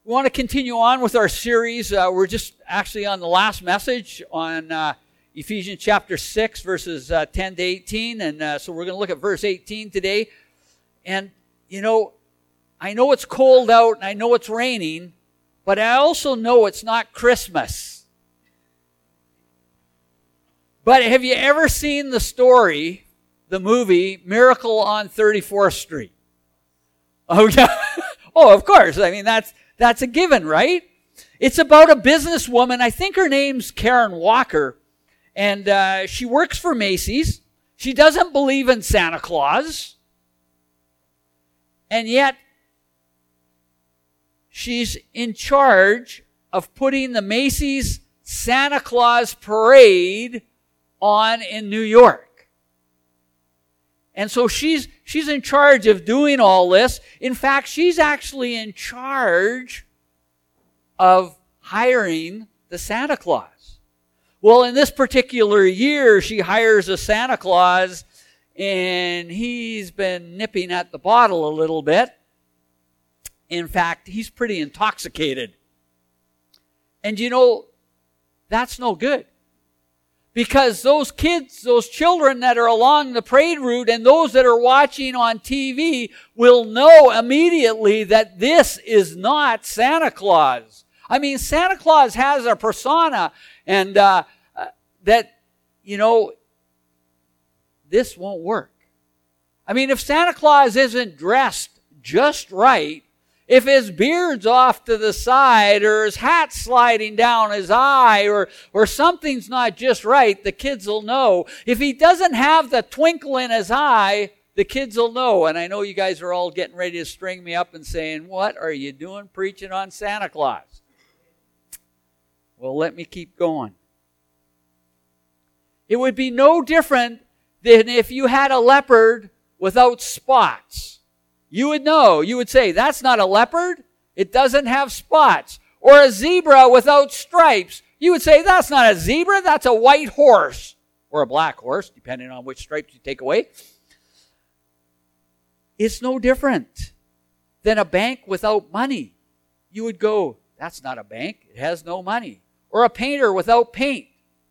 We want to continue on with our series. We're just actually on the last message on Ephesians chapter 6, verses 10 to 18. And so we're going to look at verse 18 today. And, you know, I know it's cold out and I know it's raining, but I also know it's not Christmas. But have you ever seen the story, the movie, Miracle on 34th Street? Oh, yeah. Oh, of course. I mean, that's a given, right? It's about a businesswoman. I think her name's Karen Walker. And she works for Macy's. She doesn't believe in Santa Claus. And yet, she's in charge of putting the Macy's Santa Claus parade on in New York. And so she's in charge of doing all this. In fact, she's actually in charge of hiring the Santa Claus. Well, in this particular year, she hires a Santa Claus, and he's been nipping at the bottle a little bit. In fact, he's pretty intoxicated. And you know, that's no good. Because those kids, those children that are along the parade route and those that are watching on TV will know immediately that this is not Santa Claus. I mean, Santa Claus has a persona, and that, you know, this won't work. I mean, if Santa Claus isn't dressed just right, if his beard's off to the side or his hat's sliding down his eye or something's not just right, the kids will know. If he doesn't have the twinkle in his eye, the kids will know. And I know you guys are all getting ready to string me up and saying, "What are you doing preaching on Santa Claus?" Well, let me keep going. It would be no different than if you had a leopard without spots. You would know. You would say, "That's not a leopard. It doesn't have spots." Or a zebra without stripes. You would say, "That's not a zebra. That's a white horse." Or a black horse, depending on which stripes you take away. It's no different than a bank without money. You would go, "That's not a bank. It has no money." Or a painter without paint.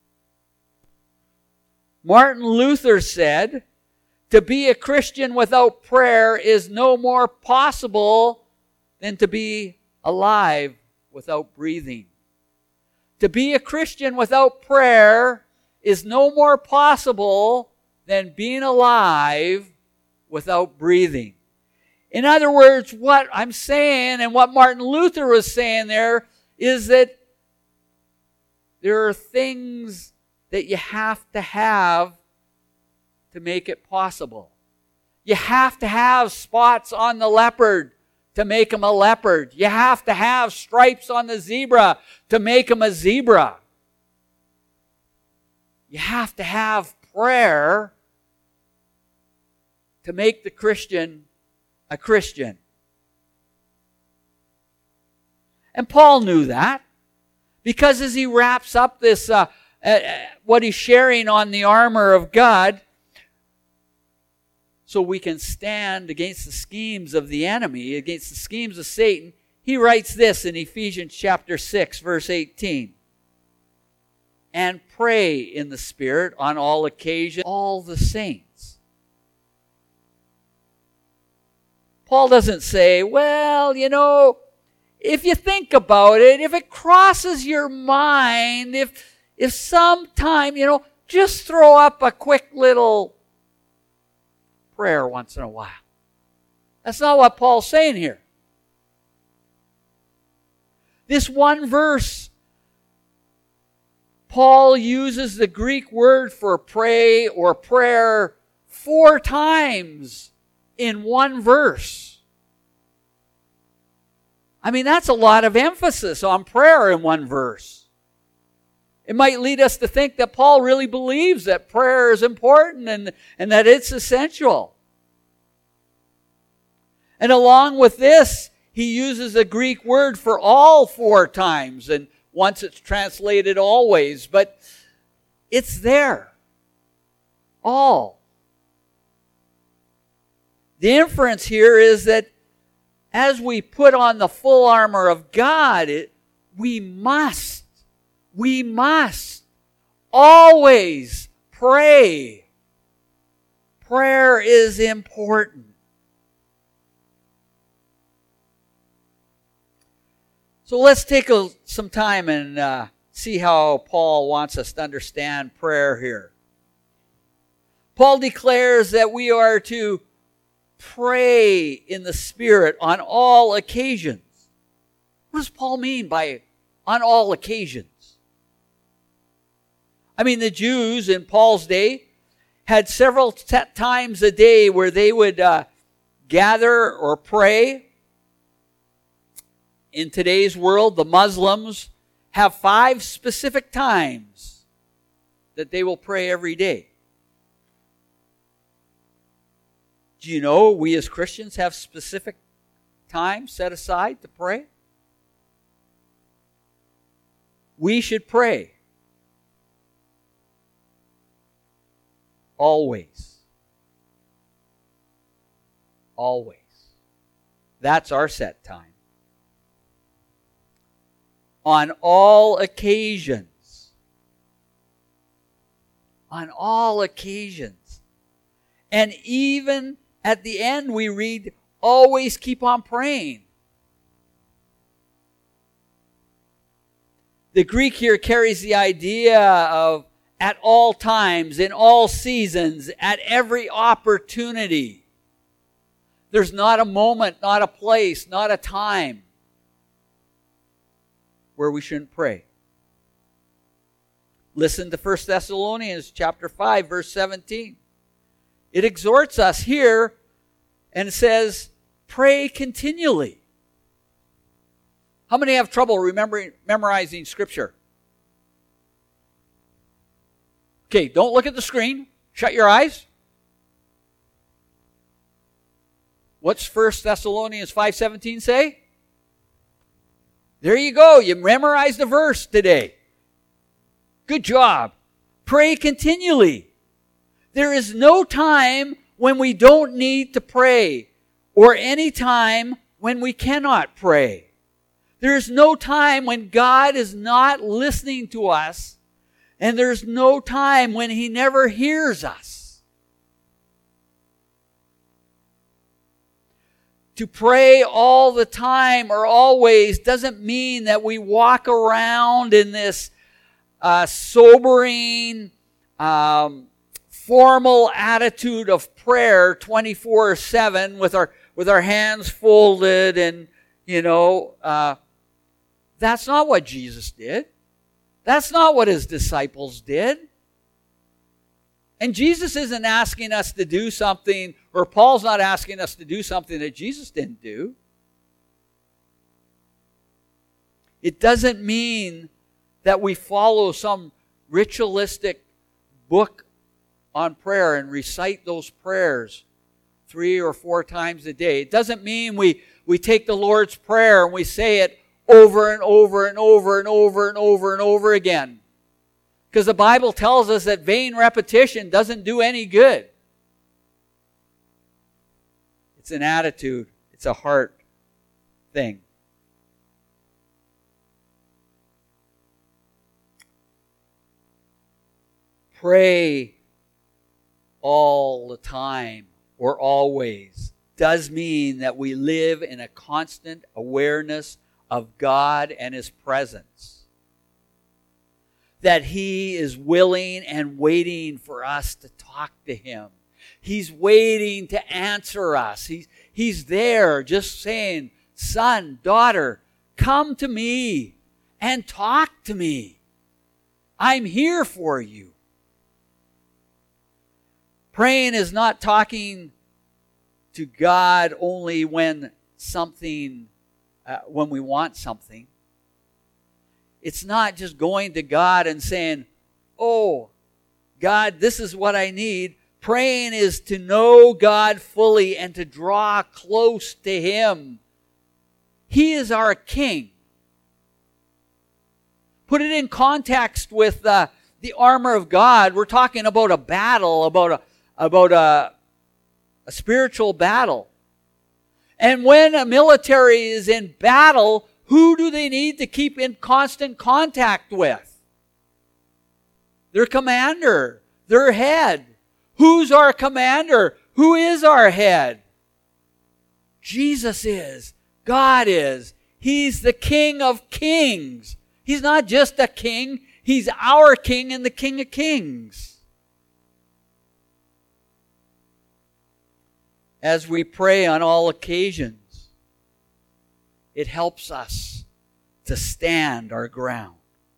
Martin Luther said, "To be a Christian without prayer is no more possible than to be alive without breathing." To be a Christian without prayer is no more possible than being alive without breathing. In other words, what I'm saying and what Martin Luther was saying there is that there are things that you have to make it possible. You have to have spots on the leopard to make him a leopard. You have to have stripes on the zebra to make him a zebra. You have to have prayer to make the Christian a Christian. And Paul knew that, because as he wraps up this, what he's sharing on the armor of God, so we can stand against the schemes of the enemy, against the schemes of Satan, he writes this in Ephesians chapter 6, verse 18. "And pray in the Spirit on all occasions, all the saints." Paul doesn't say, "Well, you know, if you think about it, if it crosses your mind, if sometime, you know, just throw up a quick little prayer once in a while." That's not what Paul's saying here. This one verse, Paul uses the Greek word for pray or prayer 4 times in one verse. I mean, that's a lot of emphasis on prayer in one verse. It might lead us to think that Paul really believes that prayer is important and that it's essential. And along with this, he uses a Greek word for all 4 times. And once it's translated always, but it's there. All. The inference here is that as we put on the full armor of God, we must always pray. Prayer is important. So let's take some time and see how Paul wants us to understand prayer here. Paul declares that we are to pray in the Spirit on all occasions. What does Paul mean by on all occasions? I mean, the Jews in Paul's day had several times a day where they would gather or pray. In today's world, the Muslims have 5 specific times that they will pray every day. Do you know we as Christians have specific times set aside to pray? We should pray always. Always. That's our set time. On all occasions. On all occasions. And even at the end we read, always keep on praying. The Greek here carries the idea of at all times, in all seasons, at every opportunity. There's not a moment, not a place, not a time where we shouldn't pray. Listen to 1 Thessalonians chapter 5, verse 17. It exhorts us here and says, pray continually. How many have trouble memorizing Scripture? Okay, don't look at the screen. Shut your eyes. What's 1 Thessalonians 5:17 say? There you go. You memorized the verse today. Good job. Pray continually. There is no time when we don't need to pray, or any time when we cannot pray. There is no time when God is not listening to us, and there's no time when He never hears us. To pray all the time or always doesn't mean that we walk around in this sobering, formal attitude of prayer 24/7 with our hands folded and, that's not what Jesus did. That's not what His disciples did. And Jesus isn't asking us to do something, or Paul's not asking us to do something that Jesus didn't do. It doesn't mean that we follow some ritualistic book on prayer and recite those prayers 3 or 4 times a day. It doesn't mean we take the Lord's Prayer and we say it over and over and over and over and over and over again. Because the Bible tells us that vain repetition doesn't do any good. It's an attitude. It's a heart thing. Pray all the time or always does mean that we live in a constant awareness of God and His presence. That He is willing and waiting for us to talk to Him. He's waiting to answer us. He's there just saying, son, daughter, come to me and talk to me. I'm here for you. Praying is not talking to God only when we want something. It's not just going to God and saying, oh, God, this is what I need. Praying is to know God fully and to draw close to Him. He is our King. Put it in context with the armor of God. We're talking about a battle, about a spiritual battle. And when a military is in battle, who do they need to keep in constant contact with? Their commander, their head. Who's our commander? Who is our head? Jesus is. God is. He's the King of Kings. He's not just a king. He's our King and the King of Kings. As we pray on all occasions, it helps us to stand our ground.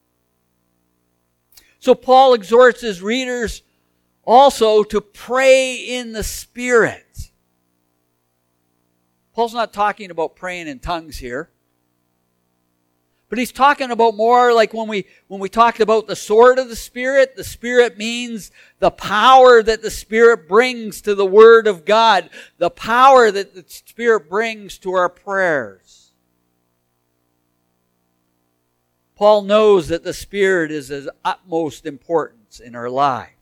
So Paul exhorts his readers also to pray in the Spirit. Paul's not talking about praying in tongues here. But he's talking about more like when we talked about the sword of the Spirit means the power that the Spirit brings to the Word of God, the power that the Spirit brings to our prayers. Paul knows that the Spirit is of utmost importance in our lives.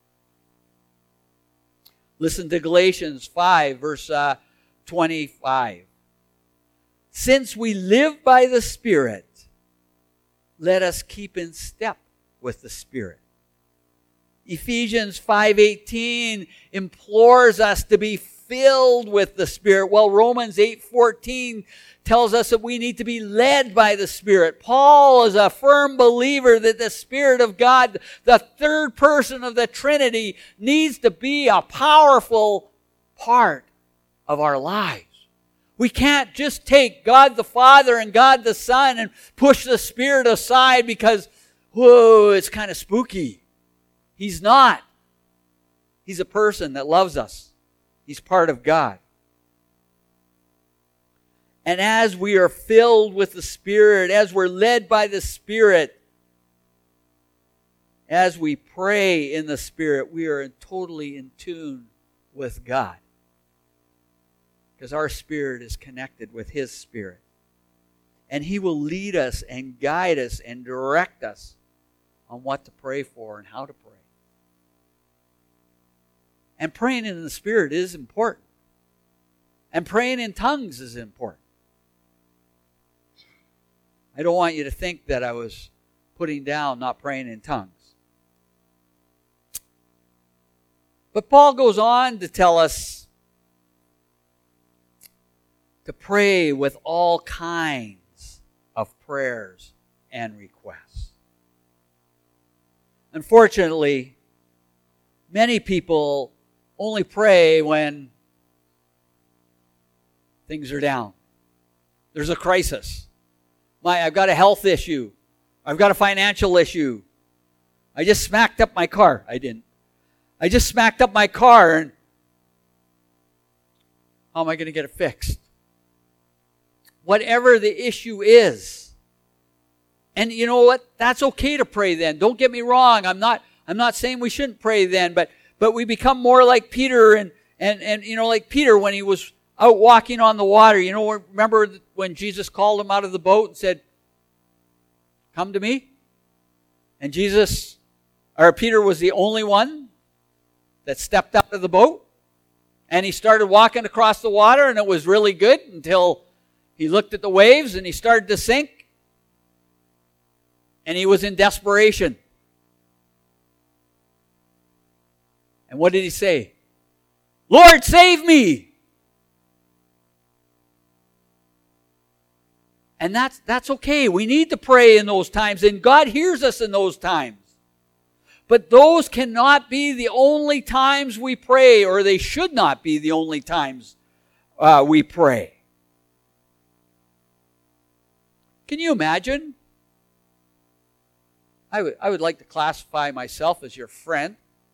Listen to Galatians 5, verse 25. Since we live by the Spirit, let us keep in step with the Spirit. Ephesians 5:18 implores us to be filled with the Spirit, while Romans 8:14 tells us that we need to be led by the Spirit. Paul is a firm believer that the Spirit of God, the third person of the Trinity, needs to be a powerful part of our lives. We can't just take God the Father and God the Son and push the Spirit aside because, whoa, it's kind of spooky. He's not. He's a person that loves us. He's part of God. And as we are filled with the Spirit, as we're led by the Spirit, as we pray in the Spirit, we are totally in tune with God. Because our spirit is connected with His Spirit. And He will lead us and guide us and direct us on what to pray for and how to pray. And praying in the Spirit is important. And praying in tongues is important. I don't want you to think that I was putting down not praying in tongues. But Paul goes on to tell us to pray with all kinds of prayers and requests. Unfortunately, many people only pray when things are down. There's a crisis. I've got a health issue. I've got a financial issue. I just smacked up my car. I didn't. I just smacked up my car, and how am I going to get it fixed? Whatever the issue is. And you know what? That's okay to pray then. Don't get me wrong. I'm not saying we shouldn't pray then, but we become more like Peter and like Peter when he was out walking on the water. Remember when Jesus called him out of the boat and said, "Come to me"? And Peter was the only one that stepped out of the boat. And he started walking across the water, and it was really good until he looked at the waves and he started to sink. And he was in desperation. And what did he say? "Lord, save me!" And that's okay. We need to pray in those times, and God hears us in those times. But those cannot be the only times we pray, or they should not be the only times we pray. Can you imagine? I would like to classify myself as your friend.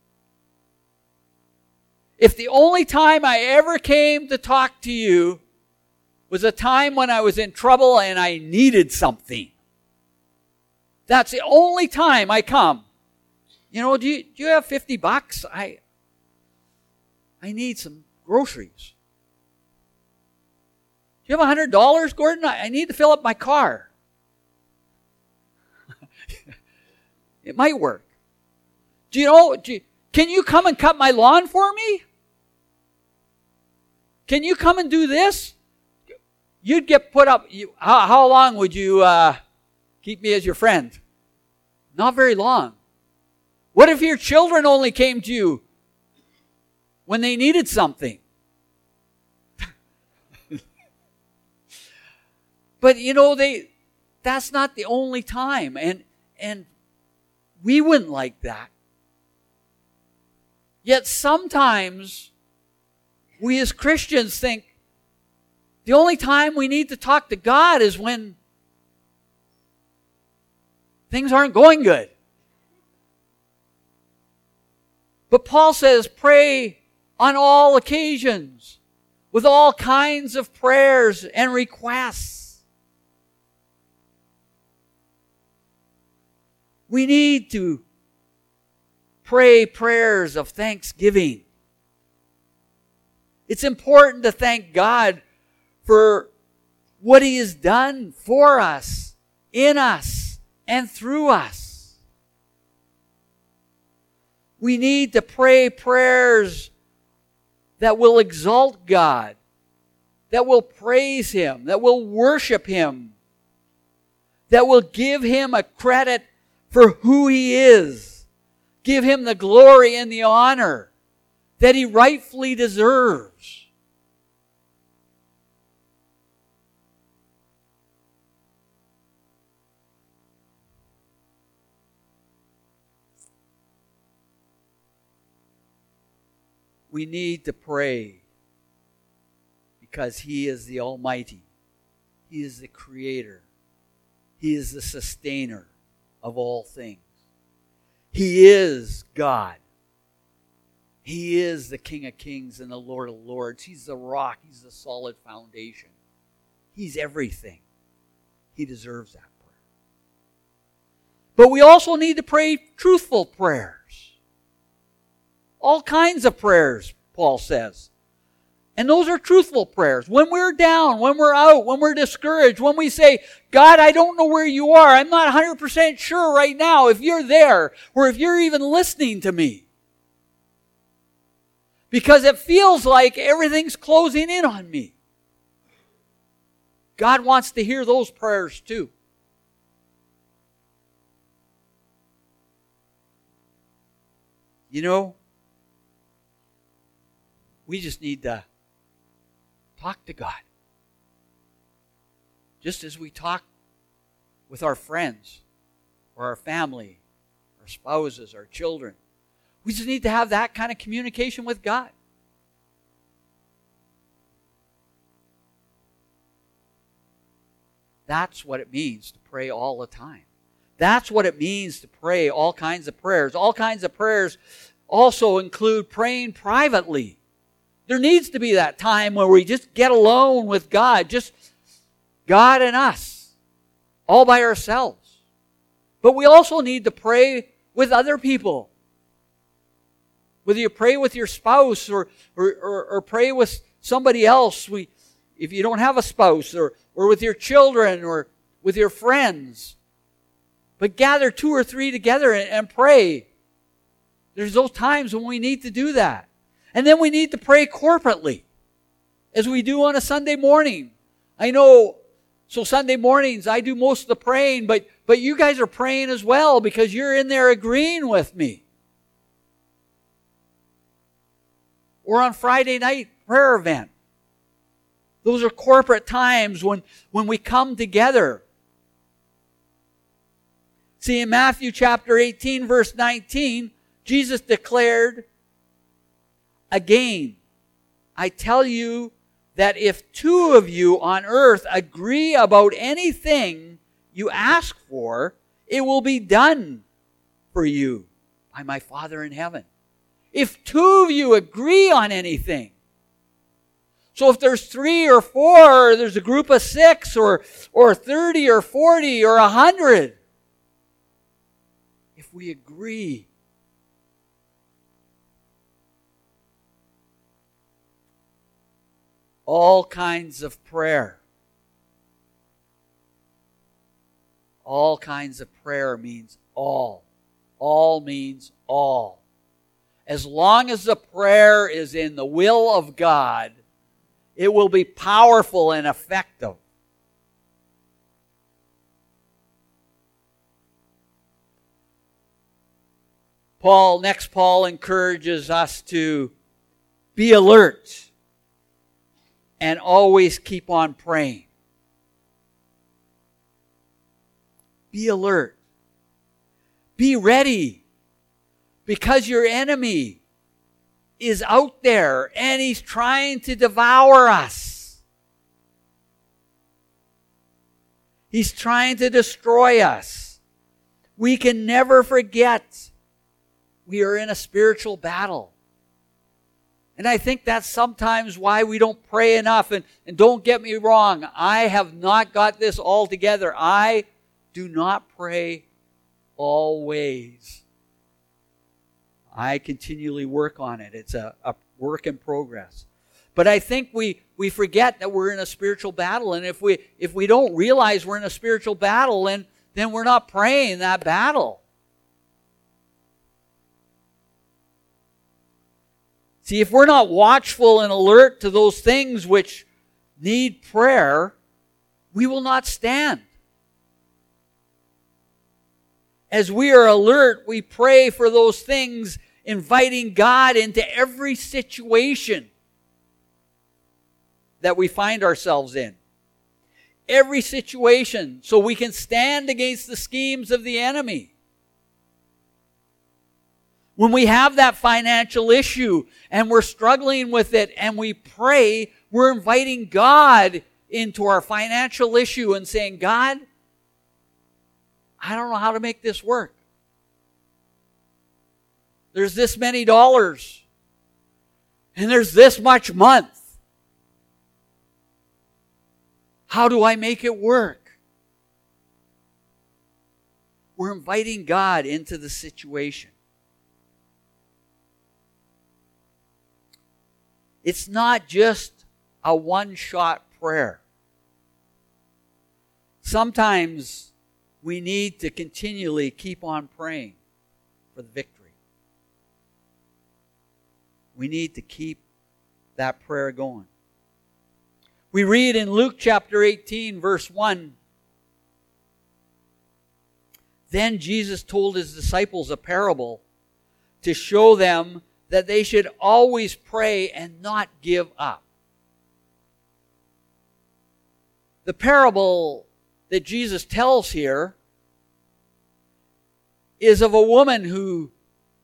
If the only time I ever came to talk to you was a time when I was in trouble and I needed something. That's the only time I come. Do you have $50? I need some groceries. Do you have $100, Gordon? I need to fill up my car. It might work. Can you come and cut my lawn for me? Can you come and do this? you'd get put up. How long would you keep me as your friend? Not very long. What if your children only came to you when they needed something? But that's not the only time. And we wouldn't like that. Yet sometimes we as Christians think the only time we need to talk to God is when things aren't going good. But Paul says, pray on all occasions with all kinds of prayers and requests. We need to pray prayers of thanksgiving. It's important to thank God for what He has done for us, in us, and through us. We need to pray prayers that will exalt God, that will praise Him, that will worship Him, that will give Him a credit for who He is. Give Him the glory and the honor that He rightfully deserves. We need to pray because He is the Almighty. He is the Creator. He is the Sustainer of all things. He is God. He is the King of Kings and the Lord of Lords. He's the rock. He's the solid foundation. He's everything. He deserves that prayer. But we also need to pray truthful prayers. All kinds of prayers, Paul says. And those are truthful prayers. When we're down, when we're out, when we're discouraged, when we say, God, I don't know where you are. I'm not 100% sure right now if you're there or if you're even listening to me. Because it feels like everything's closing in on me. God wants to hear those prayers too. We just need to talk to God. Just as we talk with our friends or our family, our spouses, our children. We just need to have that kind of communication with God. That's what it means to pray all the time. That's what it means to pray all kinds of prayers. All kinds of prayers also include praying privately. There needs to be that time where we just get alone with God, just God and us, all by ourselves. But we also need to pray with other people. Whether you pray with your spouse or pray with somebody else, if you don't have a spouse, or with your children or with your friends. But gather 2 or 3 together and pray. There's those times when we need to do that. And then we need to pray corporately, as we do on a Sunday morning. I know, so Sunday mornings I do most of the praying, but you guys are praying as well because you're in there agreeing with me. Or on Friday night prayer event. Those are corporate times when we come together. See, in Matthew chapter 18, verse 19, Jesus declared, again, I tell you that if 2 of you on earth agree about anything you ask for, it will be done for you by my Father in heaven. If 2 of you agree on anything. So if there's 3 or 4, or there's a group of 6, or 30 or 40 or 100, if we agree, all kinds of prayer. All kinds of prayer means all. All means all. As long as the prayer is in the will of God, It will be powerful and effective. Paul encourages us to be alert and always keep on praying. Be alert. Be ready, because your enemy is out there and he's trying to devour us. He's trying to destroy us. We can never forget we are in a spiritual battle. And I think that's sometimes why we don't pray enough. And don't get me wrong, I have not got this all together. I do not pray always. I continually work on it. It's a work in progress. But I think we forget that we're in a spiritual battle. And if we don't realize we're in a spiritual battle, then we're not praying that battle. See, if we're not watchful and alert to those things which need prayer, we will not stand. As we are alert, we pray for those things, inviting God into every situation that we find ourselves in. Every situation, so we can stand against the schemes of the enemy. When we have that financial issue and we're struggling with it and we pray, we're inviting God into our financial issue and saying, God, I don't know how to make this work. There's this many dollars and there's this much month. How do I make it work? We're inviting God into the situation. It's not just a one-shot prayer. Sometimes we need to continually keep on praying for the victory. We need to keep that prayer going. We read in Luke chapter 18, verse 1, "Then Jesus told his disciples a parable to show them that they should always pray and not give up." The parable that Jesus tells here is of a woman who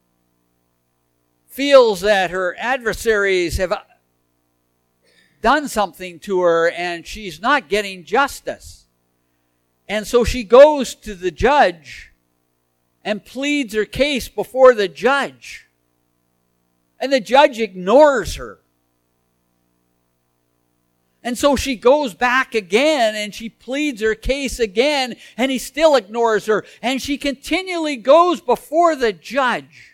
feels that her adversaries have done something to her and she's not getting justice. And so she goes to the judge and pleads her case before the judge. And the judge ignores her. And so she goes back again and she pleads her case again and he still ignores her. And she continually goes before the judge,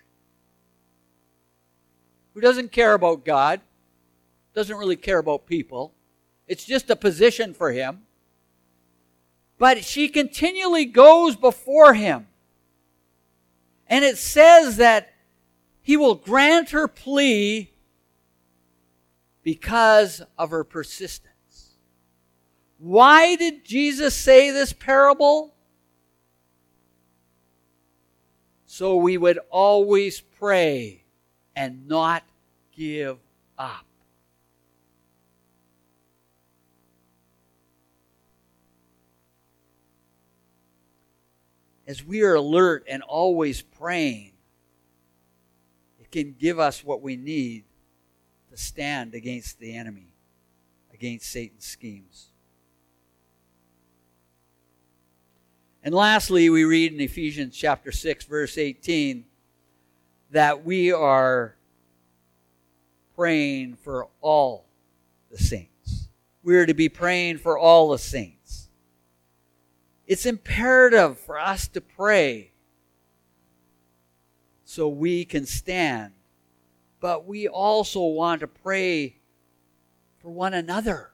who doesn't care about God, doesn't really care about people. It's just a position for him. But she continually goes before him. And it says that he will grant her plea because of her persistence. Why did Jesus say this parable? So we would always pray and not give up. As we are alert and always praying, it can give us what we need to stand against the enemy, against Satan's schemes. And lastly, we read in Ephesians chapter 6, verse 18, that we are praying for all the saints. We are to be praying for all the saints. It's imperative for us to pray so we can stand. But we also want to pray for one another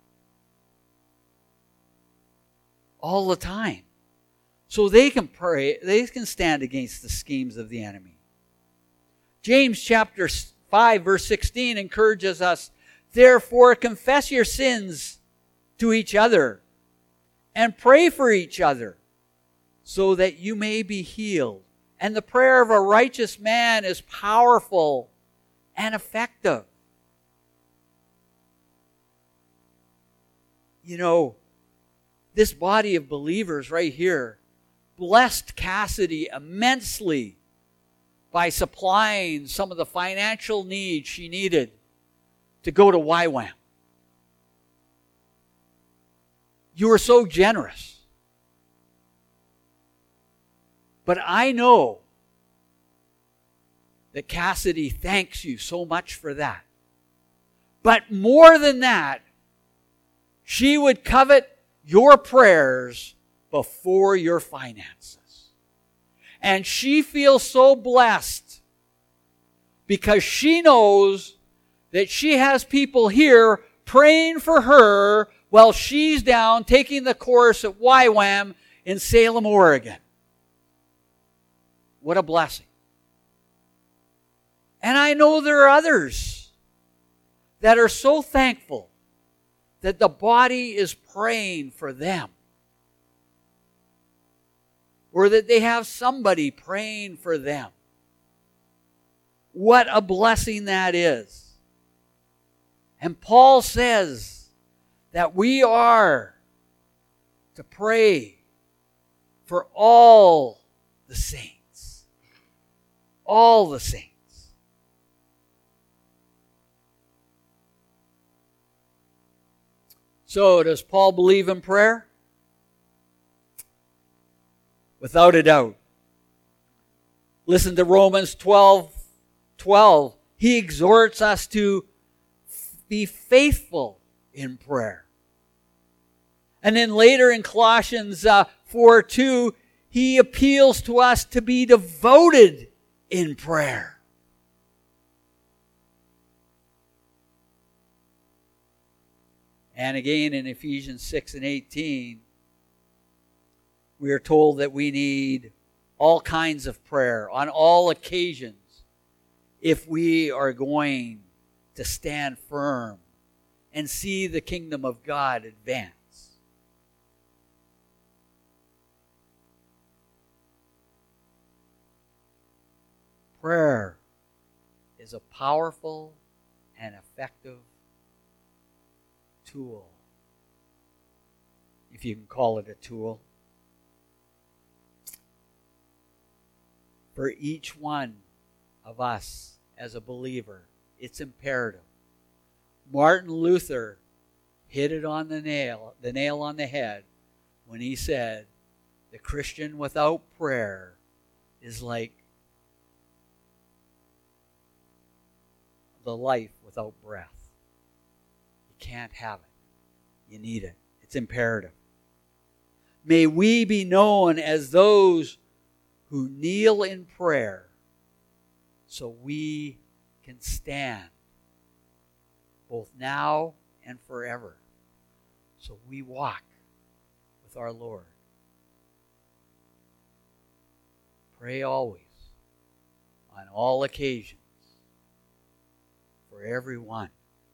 all the time, so they can pray, they can stand against the schemes of the enemy. James chapter 5, verse 16 encourages us, Therefore, confess your sins to each other and pray for each other so that you may be healed. And the prayer of a righteous man is powerful and effective. You know, this body of believers right here blessed Cassidy immensely by supplying some of the financial needs she needed to go to YWAM. You were so generous. But I know that Cassidy thanks you so much for that. But more than that, she would covet your prayers before your finances. And she feels so blessed because she knows that she has people here praying for her while she's down taking the course at YWAM in Salem, Oregon. What a blessing. And I know there are others that are so thankful that the body is praying for them. Or that they have somebody praying for them. What a blessing that is. And Paul says that we are to pray for all the saints. All the saints. So, does Paul believe in prayer? Without a doubt. Listen to Romans 12:12. He exhorts us to be faithful in prayer. And then later in Colossians 4:2, he appeals to us to be devoted in prayer. And again in Ephesians 6:18, we are told that we need all kinds of prayer on all occasions if we are going to stand firm and see the kingdom of God advance. Prayer is a powerful and effective tool, if you can call it a tool, for each one of us as a believer. It's imperative. Martin Luther hit it on the nail on the head when he said, the Christian without prayer is like the life without breath. You can't have it. You need it. It's imperative. May we be known as those who kneel in prayer so we can stand both now and forever. So we walk with our Lord. Pray always, on all occasions, for everyone.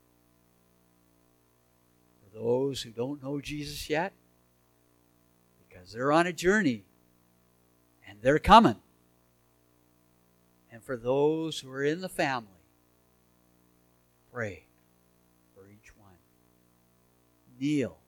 For those who don't know Jesus yet, because they're on a journey and they're coming. And for those who are in the family, pray for each one. Kneel